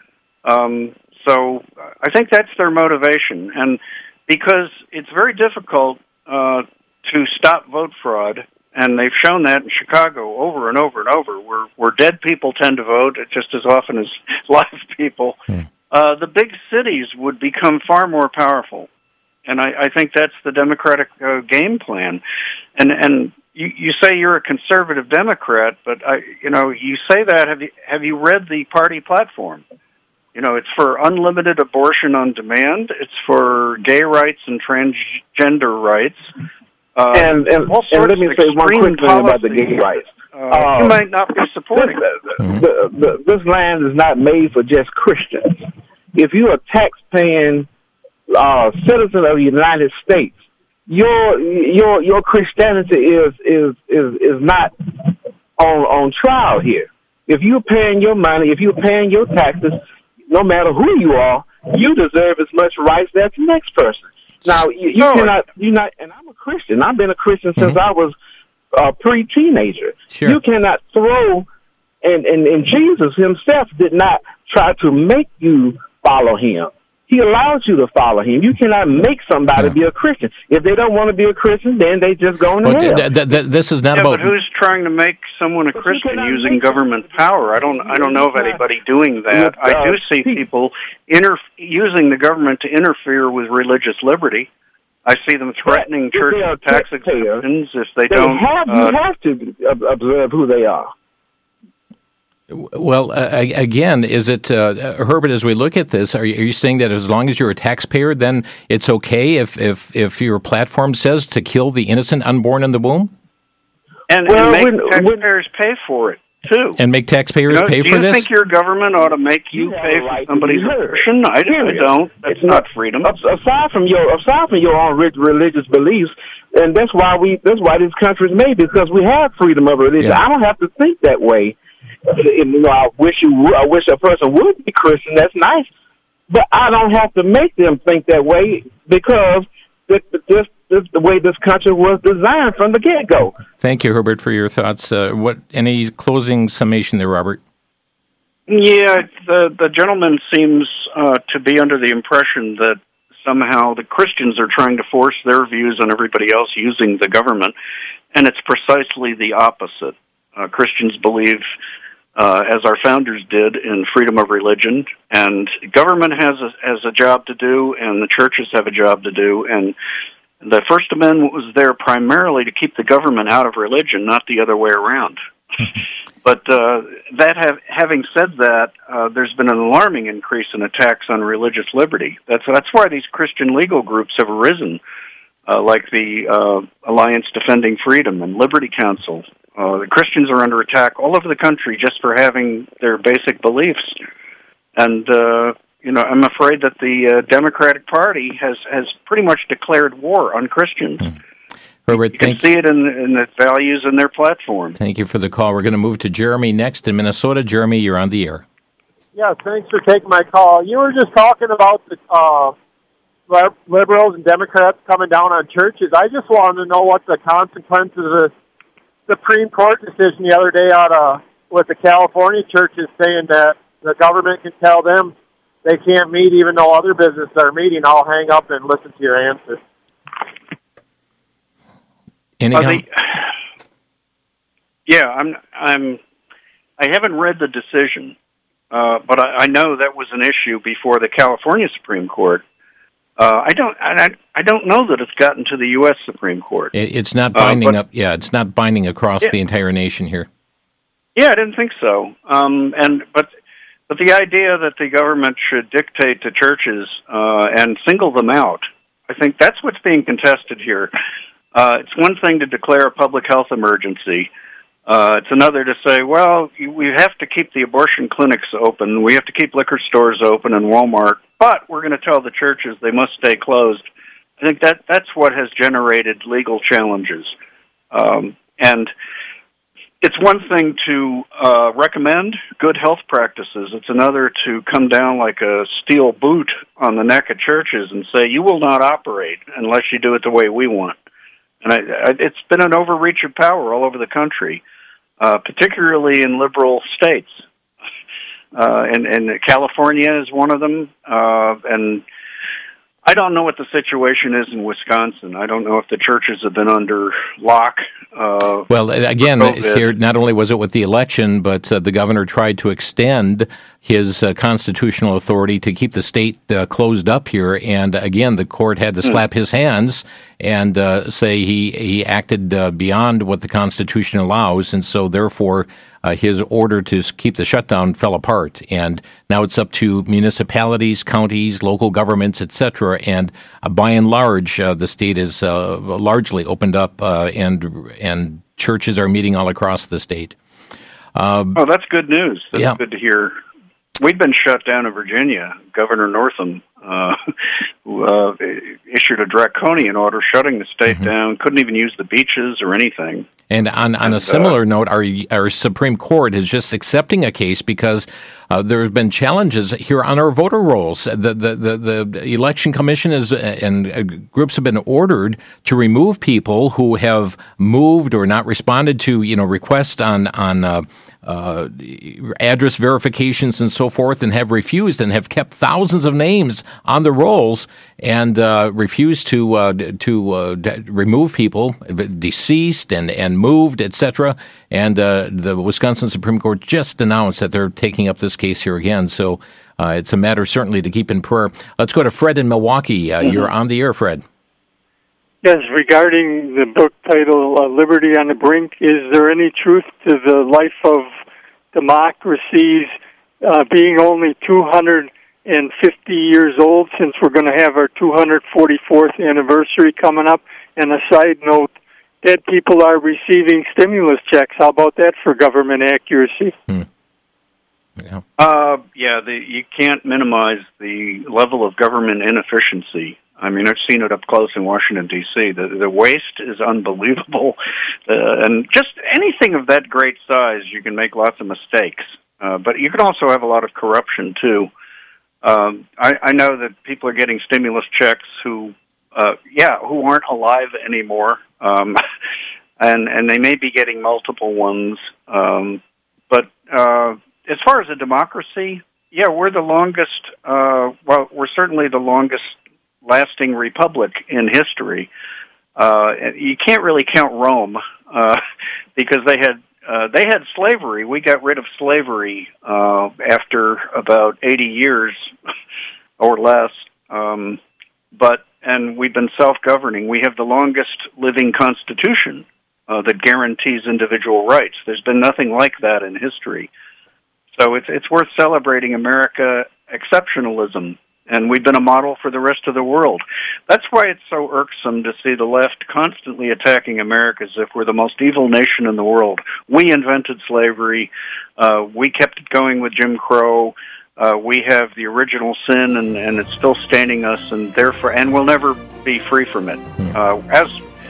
Um, so I think that's their motivation. And because it's very difficult uh, to stop vote fraud, and they've shown that in Chicago over and over and over, where, where dead people tend to vote just as often as live people, hmm. uh, the big cities would become far more powerful. And I, I think that's the Democratic uh, game plan. And and you, you say you're a conservative Democrat, but I, you know, you say that. Have you have you read the party platform? You know, it's for unlimited abortion on demand. It's for gay rights and transgender rights. Uh, and and, and let me say one quick thing about the gay rights. Uh, um, you might not be supporting this. The, the, the, this land is not made for just Christians. If you're a tax-paying uh, citizen of the United States, your your your Christianity is is is is not on on trial here. If you're paying your money, if you're paying your taxes, no matter who you are, you deserve as much rights as the next person. Now, you, you cannot, you not, and I'm a Christian. I've been a Christian since mm-hmm. I was a pre-teenager. Sure. You cannot throw, and, and, and Jesus himself did not try to make you follow him. He allows you to follow him. You cannot make somebody yeah. be a Christian. If they don't want to be a Christian, then they just go into well, hell. Th- th- th- this is not yeah, about. But who's trying to make someone a but Christian using government power? I don't. I don't know of anybody doing that. Uh, I do see people inter- using the government to interfere with religious liberty. I see them threatening church tax exemptions if they, they don't. Have, uh, you have to observe who they are. Well, uh, again, is it, uh, Herbert, as we look at this, are you, are you saying that as long as you're a taxpayer, then it's okay if, if, if your platform says to kill the innocent unborn in the womb? And, well, and make when, taxpayers when, pay for it, too. And make taxpayers you know, pay for this? Do you think your government ought to make you, you pay for right somebody's abortion? I, I don't. That's not, not freedom. Aside from your aside from your own religious beliefs, and that's why we that's why this country is made, because we have freedom of religion. Yeah. I don't have to think that way. You know, I wish you would, I wish a person would be Christian. That's nice, but I don't have to make them think that way because this, this, this the way this country was designed from the get go. Thank you, Herbert, for your thoughts. Uh, what any closing summation there, Robert? Yeah, the the gentleman seems uh, to be under the impression that somehow the Christians are trying to force their views on everybody else using the government, and it's precisely the opposite. Uh, Christians believe, uh, as our founders did, in freedom of religion, and government has a, has a job to do, and the churches have a job to do, and the First Amendment was there primarily to keep the government out of religion, not the other way around. But uh, that have, having said that, uh, there's been an alarming increase in attacks on religious liberty. That's that's why these Christian legal groups have arisen, uh, like the uh, Alliance Defending Freedom and Liberty Council. Uh, the Christians are under attack all over the country just for having their basic beliefs. And, uh, you know, I'm afraid that the uh, Democratic Party has, has pretty much declared war on Christians. Mm. Herbert, you can thank see it in, in the values in their platform. Thank you for the call. We're going to move to Jeremy next in Minnesota. Jeremy, you're on the air. Yeah, thanks for taking my call. You were just talking about the uh, liberals and Democrats coming down on churches. I just wanted to know what the consequences of the Supreme Court decision the other day out of with the California churches saying that the government can tell them they can't meet even though other businesses are meeting. I'll hang up and listen to your answer. Any uh, the, yeah, I'm. I'm. I haven't read the decision, uh, but I, I know that was an issue before the California Supreme Court. Uh, I don't. I, I don't know that it's gotten to the U S Supreme Court. It, it's not binding uh, but, up. Yeah, it's not binding across yeah, the entire nation here. Yeah, I didn't think so. Um, and but but the idea that the government should dictate to churches uh, and single them out, I think that's what's being contested here. Uh, it's one thing to declare a public health emergency, Uh, it's another to say, well, we have to keep the abortion clinics open, we have to keep liquor stores open and Walmart, but we're going to tell the churches they must stay closed. I think that that's what has generated legal challenges. Um, and it's one thing to uh, recommend good health practices. It's another to come down like a steel boot on the neck of churches and say, you will not operate unless you do it the way we want. And I, I, it's been an overreach of power all over the country, uh, particularly in liberal states. Uh, and, and California is one of them. Uh, and I don't know what the situation is in Wisconsin. I don't know if the churches have been under lock. Uh, well, again, here, not only was it with the election, but uh, the governor tried to extend his uh, constitutional authority to keep the state uh, closed up here. And again, the court had to slap his hands and uh, say he, he acted uh, beyond what the Constitution allows. And so therefore, uh, his order to keep the shutdown fell apart. And now it's up to municipalities, counties, local governments, et cetera. And uh, by and large, uh, the state is uh, largely opened up uh, and and churches are meeting all across the state. Um, oh, that's good news. That's yeah. good to hear. We've been shut down in Virginia. Governor Northam uh, who, uh, issued a draconian order shutting the state mm-hmm. down, couldn't even use the beaches or anything. And on, on and, a similar uh, note, our our Supreme Court is just accepting a case because uh, there have been challenges here on our voter rolls. The the the, the Election Commission is and uh, groups have been ordered to remove people who have moved or not responded to you know requests on on uh, uh, address verifications and so forth, and have refused and have kept thousands of names on the rolls and uh, refused to uh, to uh, remove people deceased and and moved, et cetera. And uh, the Wisconsin Supreme Court just announced that they're taking up this case here again. So uh, it's a matter certainly to keep in prayer. Let's go to Fred in Milwaukee. Uh, mm-hmm. You're on the air, Fred. Yes, regarding the book title, uh, Liberty on the Brink, is there any truth to the life of democracies uh, being only two hundred fifty years old, since we're going to have our two hundred forty-fourth anniversary coming up? And a side note, dead people are receiving stimulus checks. How about that for government accuracy? Hmm. Yeah, uh, yeah the, you can't minimize the level of government inefficiency. I mean, I've seen it up close in Washington, D C The, the waste is unbelievable. Uh, and just anything of that great size, you can make lots of mistakes. Uh, but you can also have a lot of corruption, too. Um, I, I know that people are getting stimulus checks who, uh, yeah, who aren't alive anymore. Um, and, and they may be getting multiple ones. Um, but uh, as far as a democracy, yeah, we're the longest, uh, well, we're certainly the longest lasting republic in history. Uh, you can't really count Rome uh, because they had uh, they had slavery. We got rid of slavery uh, after about eighty years or less. Um, but and we've been self-governing. We have the longest living constitution uh, that guarantees individual rights. There's been nothing like that in history. So it's it's worth celebrating America exceptionalism. And we've been a model for the rest of the world. That's why it's so irksome to see the left constantly attacking America as if we're the most evil nation in the world. We invented slavery. Uh, we kept it going with Jim Crow. Uh, we have the original sin, and, and it's still staining us, and therefore, and we'll never be free from it. Uh, as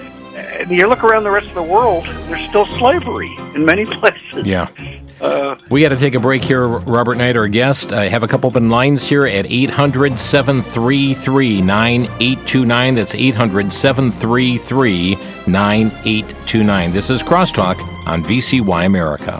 you look around the rest of the world, there's still slavery in many places. Yeah. Uh, we got to take a break here. Robert Knight, our guest. I have a couple open lines here at eight hundred, seven three three, nine eight two nine. That's eight hundred, seven three three, nine eight two nine. This is Crosstalk on V C Y America.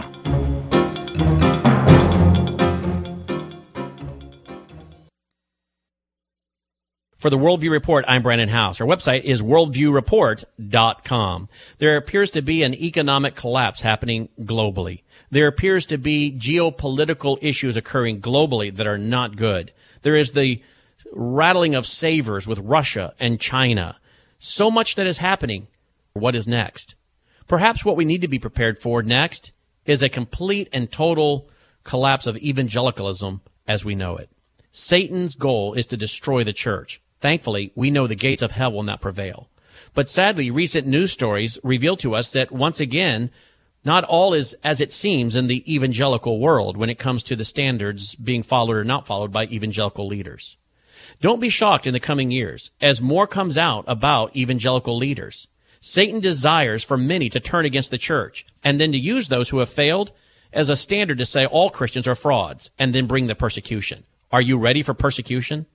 For the Worldview Report, I'm Brandon House. Our website is worldview report dot com. There appears to be an economic collapse happening globally. There appears to be geopolitical issues occurring globally that are not good. There is the rattling of sabers with Russia and China. So much that is happening. What is next? Perhaps what we need to be prepared for next is a complete and total collapse of evangelicalism as we know it. Satan's goal is to destroy the church. Thankfully, we know the gates of hell will not prevail. But sadly, recent news stories reveal to us that once again, Not all is as it seems in the evangelical world when it comes to the standards being followed or not followed by evangelical leaders. Don't be shocked in the coming years as more comes out about evangelical leaders. Satan desires for many to turn against the church and then to use those who have failed as a standard to say all Christians are frauds and then bring the persecution. Are you ready for persecution?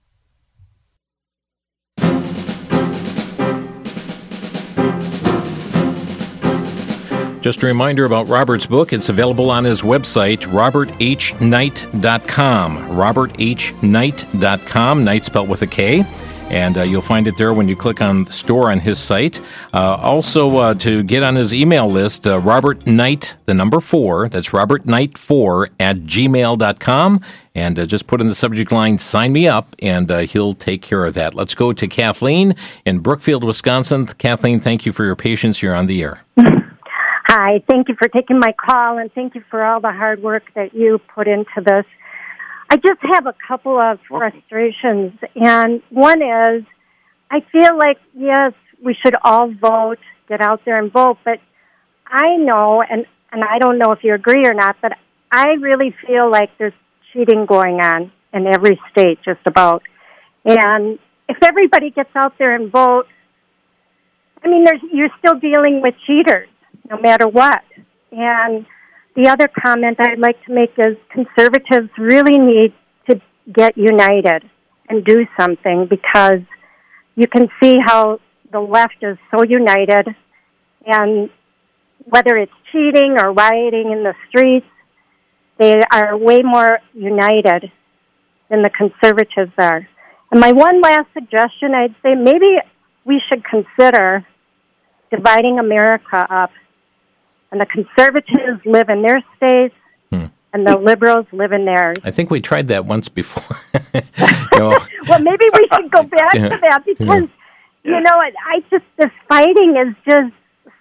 Just a reminder about Robert's book. It's available on his website, robert h knight dot com. robert h knight dot com, Knight spelled with a K. And uh, you'll find it there when you click on the store on his site. Uh, also, uh, to get on his email list, uh, Robert Knight, the number four, that's robert knight four at gmail dot com. And uh, just put in the subject line, sign me up, and uh, he'll take care of that. Let's go to Kathleen in Brookfield, Wisconsin. Kathleen, thank you for your patience. You're on the air. Hi, thank you for taking my call, and thank you for all the hard work that you put into this. I just have a couple of frustrations, and one is I feel like, yes, we should all vote, get out there and vote, but I know, and, and I don't know if you agree or not, but I really feel like there's cheating going on in every state just about. And if everybody gets out there and votes, I mean, there's, you're still dealing with cheaters, no matter what. And the other comment I'd like to make is conservatives really need to get united and do something, because you can see how the left is so united, and whether it's cheating or rioting in the streets, they are way more united than the conservatives are. And my one last suggestion, I'd say maybe we should consider dividing America up. And the conservatives live in their states, hmm. and the liberals live in theirs. I think we tried that once before. you know. Well, maybe we should go back yeah. to that, because, yeah. you know, I just, this fighting is just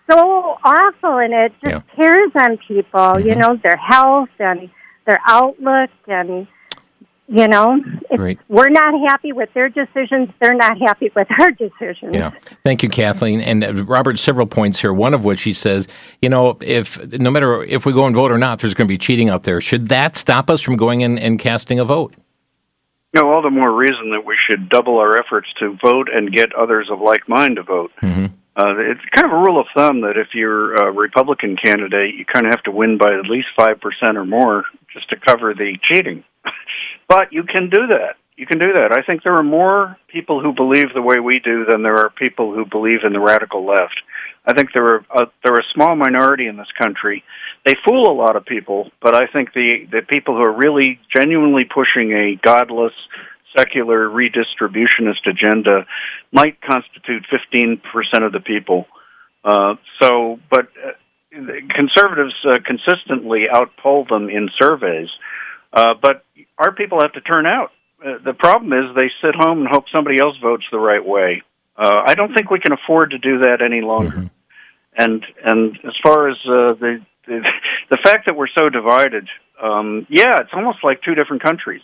so awful, and it just yeah. tears on people, mm-hmm. you know, their health and their outlook, and, you know, it's, we're not happy with their decisions. They're not happy with our decisions. Yeah. Thank you, Kathleen. And uh, Robert, several points here, one of which he says, you know, if no matter if we go and vote or not, there's going to be cheating out there. Should that stop us from going in and casting a vote? No, all the more reason that we should double our efforts to vote and get others of like mind to vote. Mm-hmm. Uh, it's kind of a rule of thumb that if you're a Republican candidate, you kind of have to win by at least five percent or more just to cover the cheating. But you can do that. You can do that. I think there are more people who believe the way we do than there are people who believe in the radical left. I think there are a, there are a small minority in this country. They fool a lot of people, but I think the, the people who are really genuinely pushing a godless, secular redistributionist agenda might constitute fifteen percent of the people. Uh, so, but uh, conservatives uh, consistently outpoll them in surveys. Uh, but our people have to turn out. Uh, the problem is they sit home and hope somebody else votes the right way. Uh, I don't think we can afford to do that any longer. Mm-hmm. And and as far as uh, the, the the fact that we're so divided, um, yeah, it's almost like two different countries.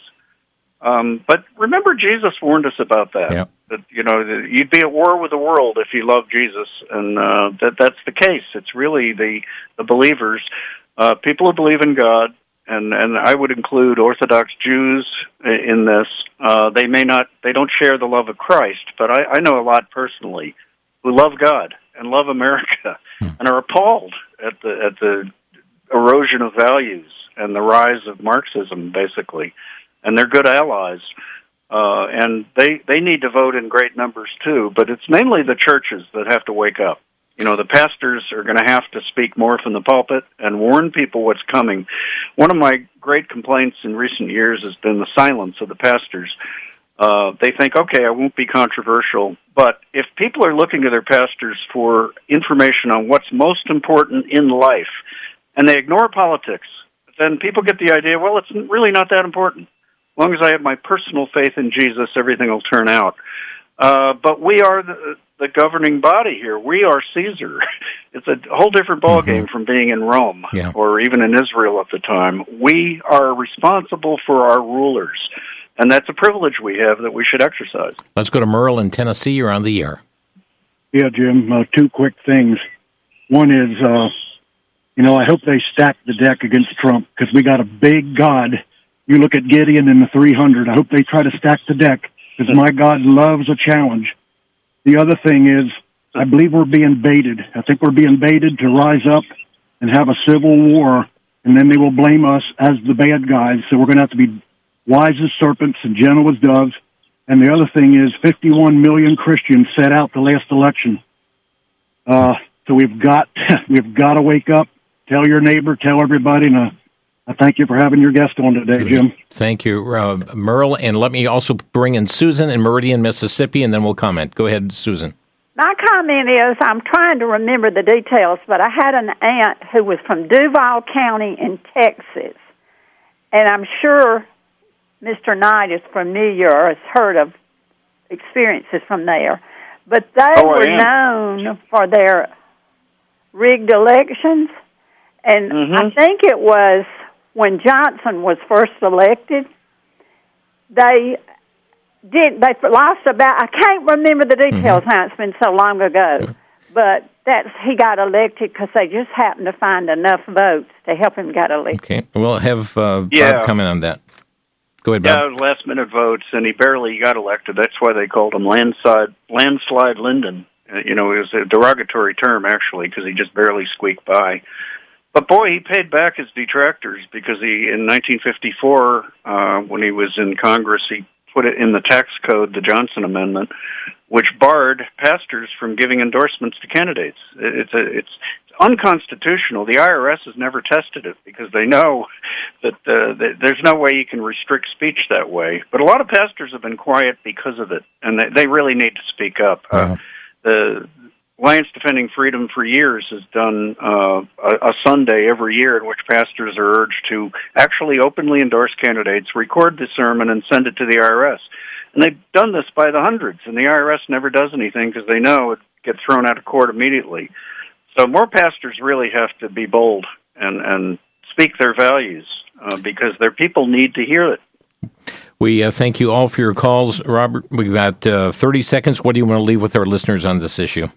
Um, but remember, Jesus warned us about that. Yeah. That you know that you'd be at war with the world if you love Jesus, and uh, that that's the case. It's really the the believers, uh, people who believe in God. And and I would include Orthodox Jews in this. Uh, they may not, they don't share the love of Christ, but I, I know a lot personally who love God and love America hmm. and are appalled at the at the erosion of values and the rise of Marxism, basically. And they're good allies. Uh, and they they need to vote in great numbers too. But it's mainly the churches that have to wake up. You know, the pastors are going to have to speak more from the pulpit and warn people what's coming. One of my great complaints in recent years has been the silence of the pastors. Uh, they think, okay, I won't be controversial, but if people are looking to their pastors for information on what's most important in life, and they ignore politics, then people get the idea, well, it's really not that important. As long as I have my personal faith in Jesus, everything will turn out. Uh, but we are the, the governing body here. We are Caesar. It's a whole different ballgame mm-hmm. from being in Rome yeah. or even in Israel at the time. We are responsible for our rulers, and that's a privilege we have that we should exercise. Let's go to Merle in Tennessee. You're on the air. Yeah, Jim, uh, two quick things. One is uh, you know, I hope they stack the deck against Trump because we got a big God. You look at Gideon and the three hundred. I hope they try to stack the deck because my God loves a challenge. The other thing is, I believe we're being baited. I think we're being baited to rise up and have a civil war, and then they will blame us as the bad guys. So we're going to have to be wise as serpents and gentle as doves. And the other thing is fifty-one million Christians set out the last election. Uh, so we've got we've got to wake up, tell your neighbor, tell everybody, and uh, I thank you for having your guest on today, Jim. Thank you, uh, Merle. And let me also bring in Susan in Meridian, Mississippi, and then we'll comment. Go ahead, Susan. My comment is I'm trying to remember the details, but I had an aunt who was from Duval County in Texas, and I'm sure Mister Knight is familiar or has heard of experiences from there. But they oh, were known for their rigged elections, and mm-hmm. I think it was when Johnson was first elected, they did they lost about, I can't remember the details mm-hmm. now, it's been so long ago, but that's he got elected because they just happened to find enough votes to help him get elected. Okay, we'll have uh, yeah. Bob comment on that. Go ahead, Bob. Yeah, last minute votes, and he barely got elected. That's why they called him landslide, landslide Lyndon. Uh, you know, it was a derogatory term, actually, because he just barely squeaked by. But boy, he paid back his detractors because he, in nineteen fifty-four, uh, when he was in Congress, he put it in the tax code, the Johnson Amendment, which barred pastors from giving endorsements to candidates. It's a, it's unconstitutional. The I R S has never tested it because they know that, uh, that there's no way you can restrict speech that way. But a lot of pastors have been quiet because of it, and they, they really need to speak up. Uh-huh. Uh, the Alliance Defending Freedom for years has done uh, a, a Sunday every year in which pastors are urged to actually openly endorse candidates, record the sermon, and send it to the I R S. And they've done this by the hundreds, and the I R S never does anything because they know it gets thrown out of court immediately. So more pastors really have to be bold and, and speak their values uh, because their people need to hear it. We uh, thank you all for your calls. Robert, we've got uh, thirty seconds. What do you want to leave with our listeners on this issue?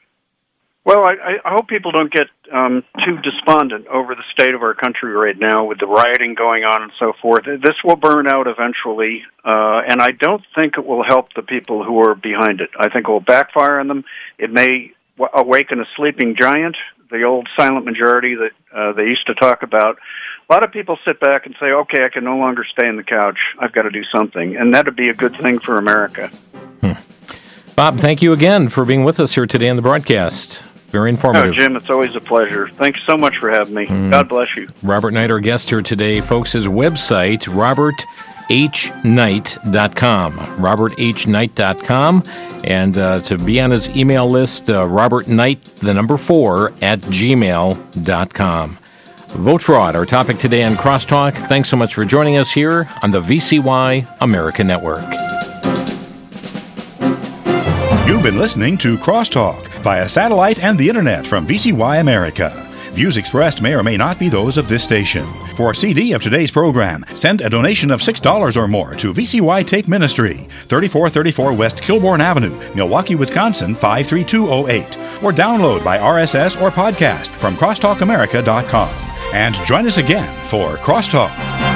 Well, I, I hope people don't get um, too despondent over the state of our country right now with the rioting going on and so forth. This will burn out eventually, uh, and I don't think it will help the people who are behind it. I think it will backfire on them. It may w- awaken a sleeping giant, the old silent majority that uh, they used to talk about. A lot of people sit back and say, okay, I can no longer stay on the couch. I've got to do something, and that would be a good thing for America. Hmm. Bob, thank you again for being with us here today on the broadcast. Very informative. Oh, Jim, it's always a pleasure. Thanks so much for having me. Mm. God bless you. Robert Knight, our guest here today. Folks, his website, robert h knight dot com. robert h knight dot com. And uh, to be on his email list, uh, Robert Knight, the number four, at gmail dot com. Vote fraud, our topic today on Crosstalk. Thanks so much for joining us here on the V C Y America Network. You've been listening to Crosstalk via satellite and the internet from V C Y America. Views expressed may or may not be those of this station. For a C D of today's program, send a donation of six dollars or more to V C Y Tape Ministry, thirty-four thirty-four West Kilbourne Avenue, Milwaukee, Wisconsin, five three two oh eight. Or download by R S S or podcast from crosstalk america dot com. And join us again for Crosstalk.